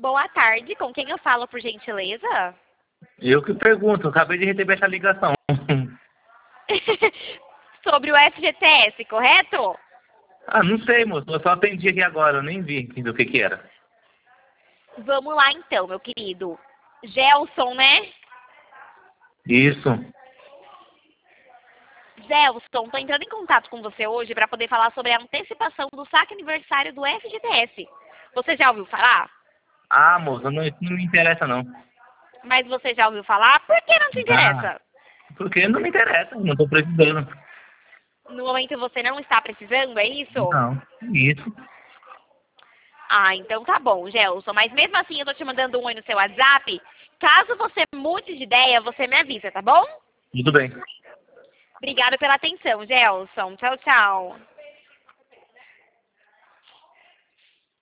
Boa tarde, com quem eu falo, por gentileza? Eu que pergunto, acabei de receber essa ligação. Sobre o FGTS, correto? Ah, não sei, moço. Eu só atendi aqui agora, eu nem vi do que era. Vamos lá então, meu querido. Gelson, né? Isso. Gelson, tô entrando em contato com você hoje para poder falar sobre a antecipação do saque aniversário do FGTS. Você já ouviu falar? Ah, moço, isso não me interessa, não. Mas você já ouviu falar? Por que não te Ah, interessa? porque não me interessa, não tô precisando. No momento você não está precisando, é isso? Não, isso. Ah, então tá bom, Gelson. Mas mesmo assim eu tô te mandando um oi no seu WhatsApp. Caso você mude de ideia, você me avisa, tá bom? Tudo bem. Obrigada pela atenção, Gelson. Tchau, tchau.